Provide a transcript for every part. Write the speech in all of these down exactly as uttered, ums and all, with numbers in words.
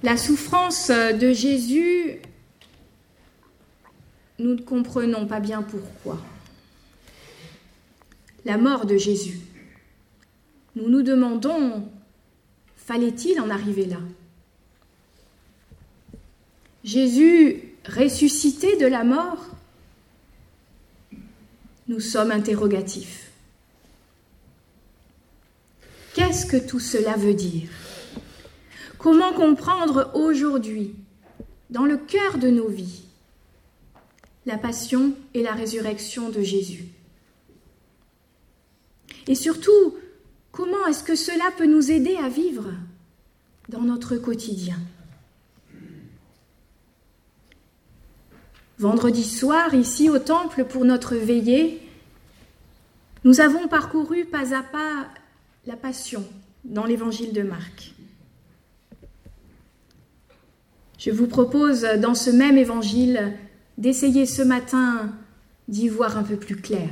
La souffrance de Jésus, nous ne comprenons pas bien pourquoi. La mort de Jésus, nous nous demandons, fallait-il en arriver là ? Jésus ressuscité de la mort, nous sommes interrogatifs. Qu'est-ce que tout cela veut dire ? Comment comprendre aujourd'hui, dans le cœur de nos vies, la passion et la résurrection de Jésus ? Et surtout, comment est-ce que cela peut nous aider à vivre dans notre quotidien ? Vendredi soir, ici au temple pour notre veillée, nous avons parcouru pas à pas la Passion dans l'évangile de Marc. Je vous propose dans ce même évangile d'essayer ce matin d'y voir un peu plus clair.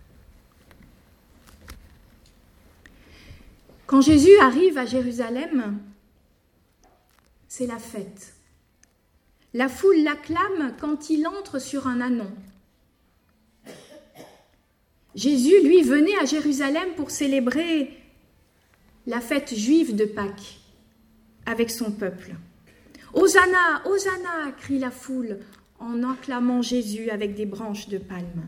Quand Jésus arrive à Jérusalem, c'est la fête. La foule l'acclame quand il entre sur un ânon. Jésus, lui, venait à Jérusalem pour célébrer la fête juive de Pâques avec son peuple. « Hosanna, Hosanna !» crie la foule en acclamant Jésus avec des branches de palme.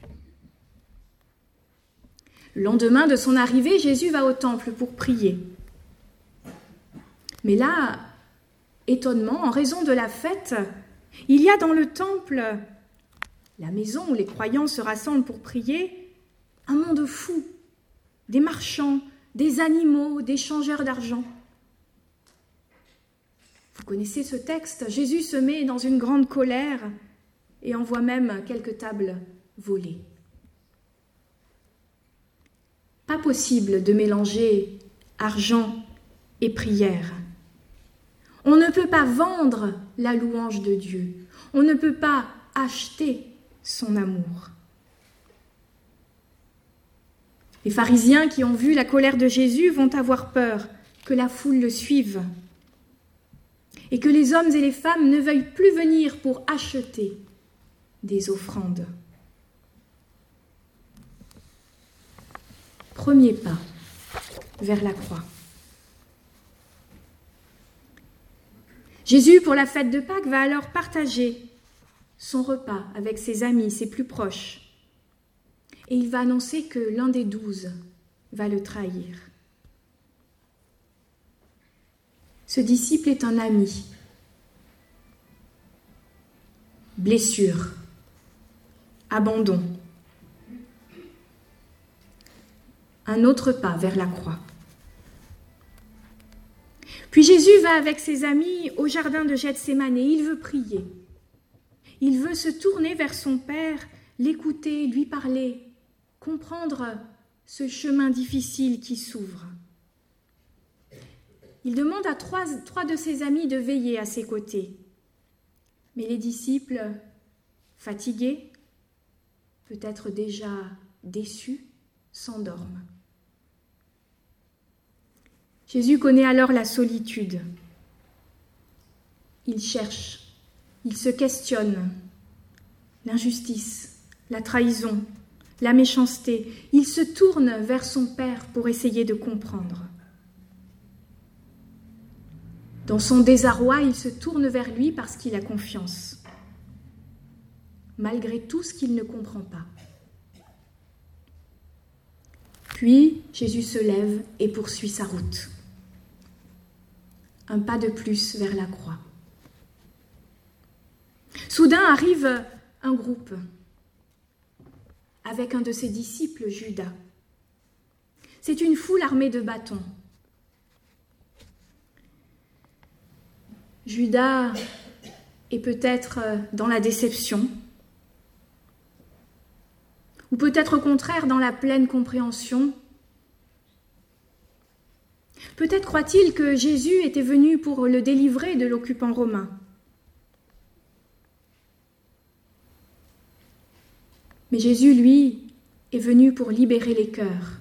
Le lendemain de son arrivée, Jésus va au temple pour prier. Mais là, étonnement, en raison de la fête, il y a dans le temple, la maison où les croyants se rassemblent pour prier, un monde fou, des marchands, des animaux, des changeurs d'argent. Vous connaissez ce texte, Jésus se met dans une grande colère et envoie même quelques tables volées. Pas possible de mélanger argent et prière. On ne peut pas vendre la louange de Dieu. On ne peut pas acheter son amour. Les pharisiens qui ont vu la colère de Jésus vont avoir peur que la foule le suive et que les hommes et les femmes ne veuillent plus venir pour acheter des offrandes. Premier pas vers la croix. Jésus, pour la fête de Pâques, va alors partager son repas avec ses amis, ses plus proches. Et il va annoncer que l'un des douze va le trahir. Ce disciple est un ami. Blessure, abandon. Un autre pas vers la croix. Puis Jésus va avec ses amis au jardin de Gethsémane et il veut prier. Il veut se tourner vers son Père, l'écouter, lui parler, comprendre ce chemin difficile qui s'ouvre. Il demande à trois, trois de ses amis de veiller à ses côtés. Mais les disciples, fatigués, peut-être déjà déçus, s'endorment. Jésus connaît alors la solitude. Il cherche, il se questionne. L'injustice, la trahison, la méchanceté. Il se tourne vers son Père pour essayer de comprendre. Dans son désarroi, il se tourne vers lui parce qu'il a confiance, malgré tout ce qu'il ne comprend pas. Puis, Jésus se lève et poursuit sa route. Un pas de plus vers la croix. Soudain arrive un groupe avec un de ses disciples, Judas. C'est une foule armée de bâtons. Judas est peut-être dans la déception, ou peut-être au contraire dans la pleine compréhension. Peut-être croit-il que Jésus était venu pour le délivrer de l'occupant romain. Mais Jésus, lui, est venu pour libérer les cœurs.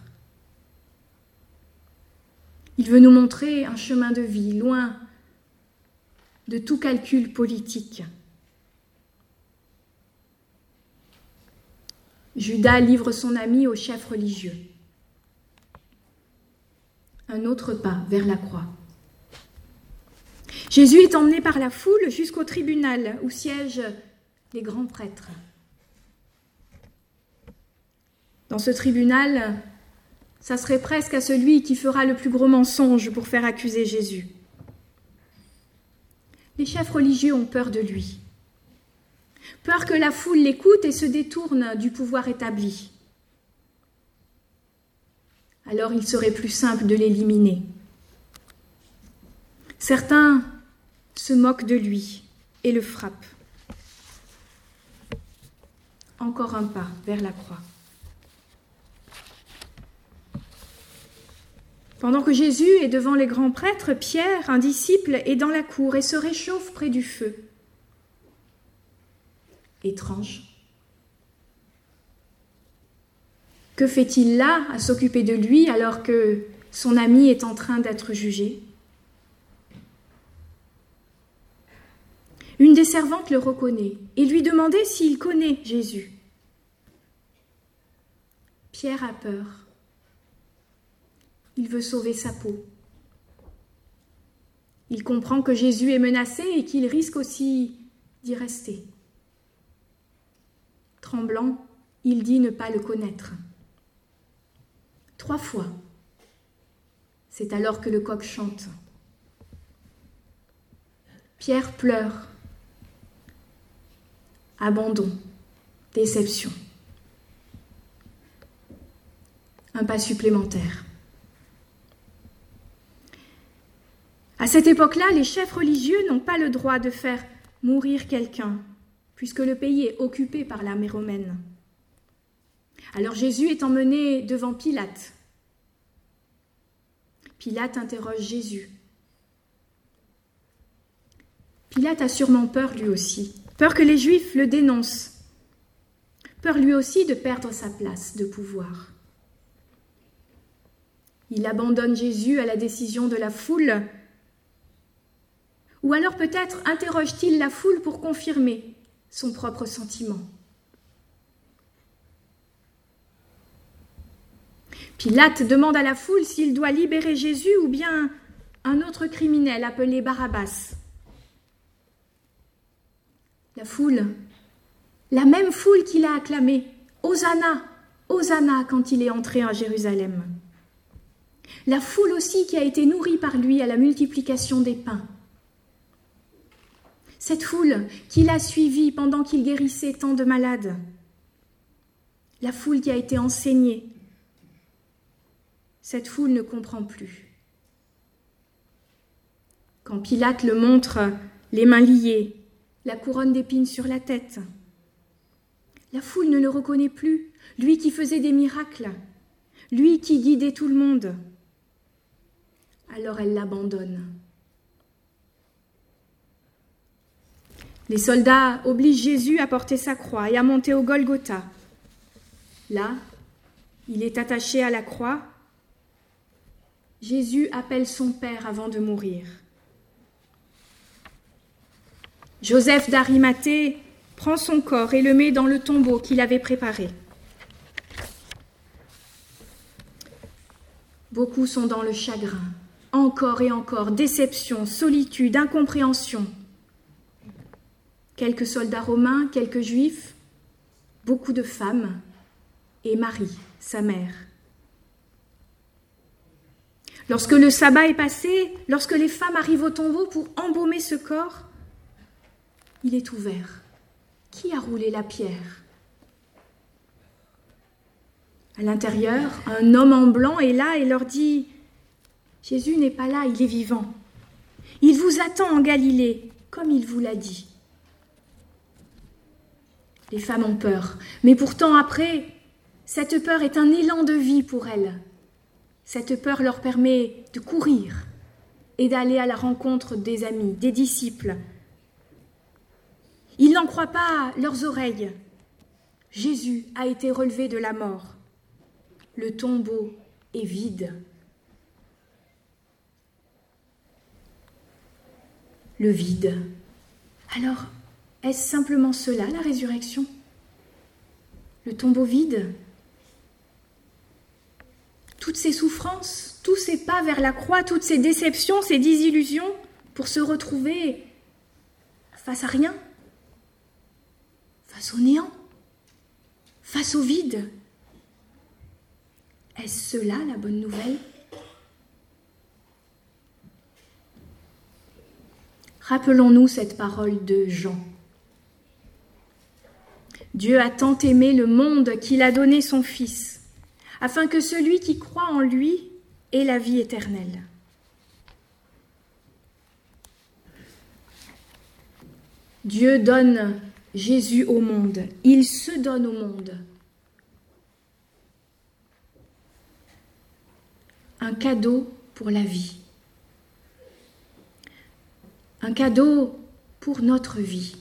Il veut nous montrer un chemin de vie, loin de tout calcul politique. Judas livre son ami au chef religieux. Un autre pas vers la croix. Jésus est emmené par la foule jusqu'au tribunal où siègent les grands prêtres. Dans ce tribunal, ça serait presque à celui qui fera le plus gros mensonge pour faire accuser Jésus. Les chefs religieux ont peur de lui. Peur que la foule l'écoute et se détourne du pouvoir établi. Alors il serait plus simple de l'éliminer. Certains se moquent de lui et le frappent. Encore un pas vers la croix. Pendant que Jésus est devant les grands prêtres, Pierre, un disciple, est dans la cour et se réchauffe près du feu. Étrange. Que fait-il là à s'occuper de lui alors que son ami est en train d'être jugé ? Une des servantes le reconnaît et lui demandait s'il connaît Jésus. Pierre a peur. Il veut sauver sa peau. Il comprend que Jésus est menacé et qu'il risque aussi d'y rester. Tremblant, il dit ne pas le connaître. Trois fois. C'est alors que le coq chante. Pierre pleure. Abandon, déception. Un pas supplémentaire. À cette époque-là, les chefs religieux n'ont pas le droit de faire mourir quelqu'un, puisque le pays est occupé par l'armée romaine. Alors Jésus est emmené devant Pilate. Pilate interroge Jésus. Pilate a sûrement peur lui aussi, peur que les Juifs le dénoncent, peur lui aussi de perdre sa place de pouvoir. Il abandonne Jésus à la décision de la foule, ou alors peut-être interroge-t-il la foule pour confirmer son propre sentiment. Pilate demande à la foule s'il doit libérer Jésus ou bien un autre criminel appelé Barabbas. La foule, la même foule qui l'a acclamé, Hosanna, Hosanna quand il est entré à Jérusalem. La foule aussi qui a été nourrie par lui à la multiplication des pains. Cette foule qui l'a suivi pendant qu'il guérissait tant de malades. La foule qui a été enseignée. Cette foule ne comprend plus. Quand Pilate le montre, les mains liées, la couronne d'épines sur la tête, la foule ne le reconnaît plus, lui qui faisait des miracles, lui qui guidait tout le monde. Alors elle l'abandonne. Les soldats obligent Jésus à porter sa croix et à monter au Golgotha. Là, il est attaché à la croix. Jésus appelle son Père avant de mourir. Joseph d'Arimathée prend son corps et le met dans le tombeau qu'il avait préparé. Beaucoup sont dans le chagrin, encore et encore, déception, solitude, incompréhension. Quelques soldats romains, quelques juifs, beaucoup de femmes et Marie, sa mère. Lorsque le sabbat est passé, lorsque les femmes arrivent au tombeau pour embaumer ce corps, il est ouvert. Qui a roulé la pierre ? À l'intérieur, un homme en blanc est là et leur dit « Jésus n'est pas là, il est vivant. Il vous attend en Galilée, comme il vous l'a dit. » Les femmes ont peur, mais pourtant après, cette peur est un élan de vie pour elles. Cette peur leur permet de courir et d'aller à la rencontre des amis, des disciples. Ils n'en croient pas leurs oreilles. Jésus a été relevé de la mort. Le tombeau est vide. le vide. Alors, est-ce simplement cela, la résurrection? Le tombeau vide? Toutes ces souffrances, tous ces pas vers la croix, toutes ces déceptions, ces désillusions, pour se retrouver face à rien, face au néant, face au vide. Est-ce cela la bonne nouvelle? Rappelons-nous cette parole de Jean. Dieu a tant aimé le monde qu'il a donné son Fils, afin que celui qui croit en lui ait la vie éternelle. Dieu donne Jésus au monde, il se donne au monde. Un cadeau pour la vie. Un cadeau pour notre vie.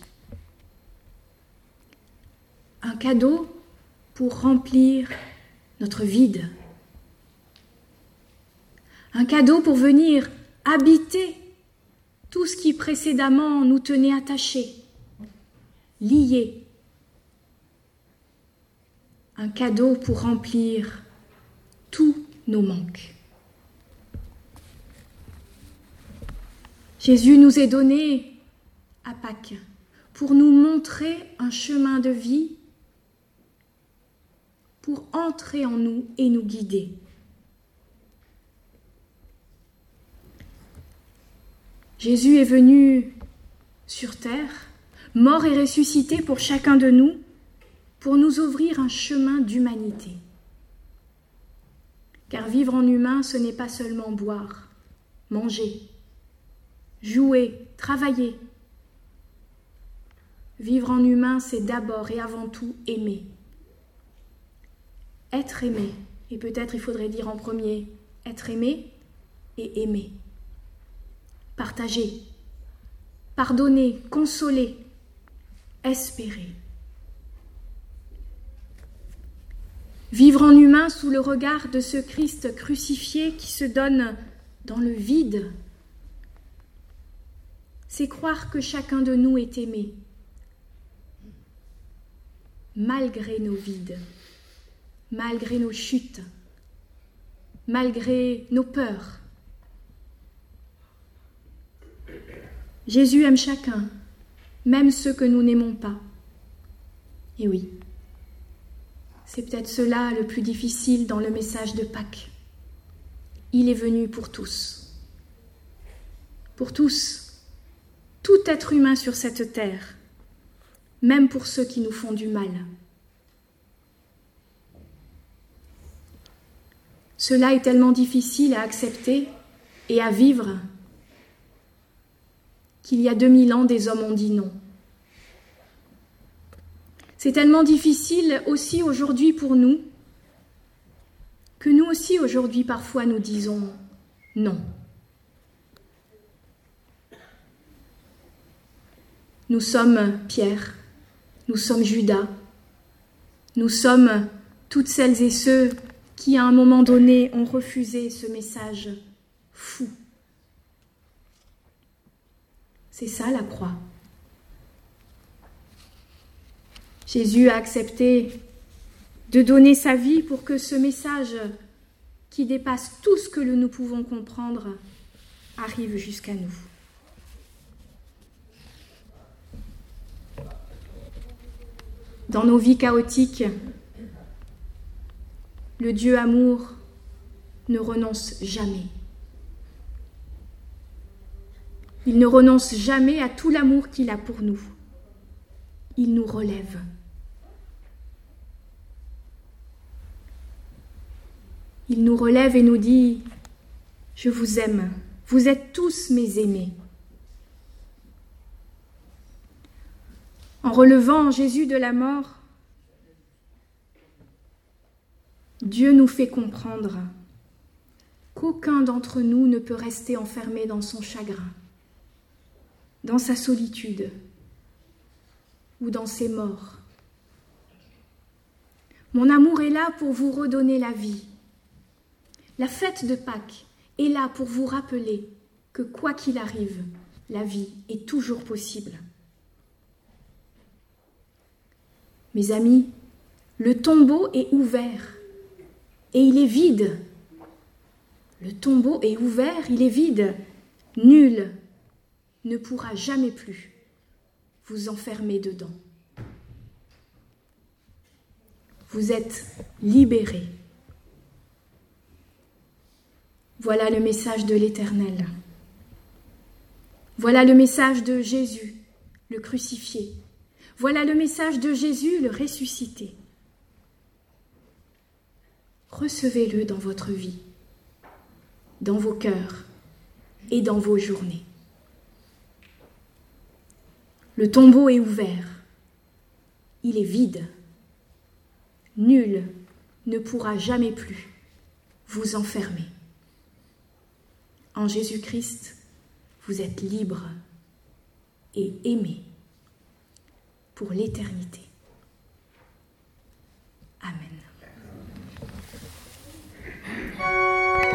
Un cadeau pour remplir notre vide. Un cadeau pour venir habiter tout ce qui précédemment nous tenait attachés, liés. Un cadeau pour remplir tous nos manques. Jésus nous est donné à Pâques pour nous montrer un chemin de vie, pour entrer en nous et nous guider. Jésus est venu sur terre, mort et ressuscité pour chacun de nous, pour nous ouvrir un chemin d'humanité. Car vivre en humain, ce n'est pas seulement boire, manger, jouer, travailler. Vivre en humain, c'est d'abord et avant tout aimer. Être aimé, et peut-être il faudrait dire en premier, être aimé et aimer. Partager, pardonner, consoler, espérer. Vivre en humain sous le regard de ce Christ crucifié qui se donne dans le vide, c'est croire que chacun de nous est aimé, malgré nos vides, malgré nos chutes, malgré nos peurs. Jésus aime chacun, même ceux que nous n'aimons pas. Et oui, c'est peut-être cela le plus difficile dans le message de Pâques. Il est venu pour tous. Pour tous, tout être humain sur cette terre, même pour ceux qui nous font du mal. Cela est tellement difficile à accepter et à vivre qu'il y a deux mille ans, des hommes ont dit non. C'est tellement difficile aussi aujourd'hui pour nous que nous aussi aujourd'hui parfois nous disons non. Nous sommes Pierre, nous sommes Judas, nous sommes toutes celles et ceux qui à un moment donné ont refusé ce message fou. C'est ça la croix. Jésus a accepté de donner sa vie pour que ce message qui dépasse tout ce que nous pouvons comprendre arrive jusqu'à nous. Dans nos vies chaotiques, le Dieu amour ne renonce jamais. Il ne renonce jamais à tout l'amour qu'il a pour nous. Il nous relève. Il nous relève et nous dit « Je vous aime, vous êtes tous mes aimés ». En relevant Jésus de la mort, Dieu nous fait comprendre qu'aucun d'entre nous ne peut rester enfermé dans son chagrin, dans sa solitude ou dans ses morts. Mon amour est là pour vous redonner la vie. La fête de Pâques est là pour vous rappeler que quoi qu'il arrive, la vie est toujours possible. Mes amis, le tombeau est ouvert et il est vide. Le tombeau est ouvert, il est vide. Nul ne pourra jamais plus vous enfermer dedans. Vous êtes libérés. Voilà le message de l'Éternel. Voilà le message de Jésus, le crucifié. Voilà le message de Jésus, le ressuscité. Recevez-le dans votre vie, dans vos cœurs et dans vos journées. Le tombeau est ouvert, il est vide. Nul ne pourra jamais plus vous enfermer. En Jésus-Christ, vous êtes libres et aimés pour l'éternité. Amen.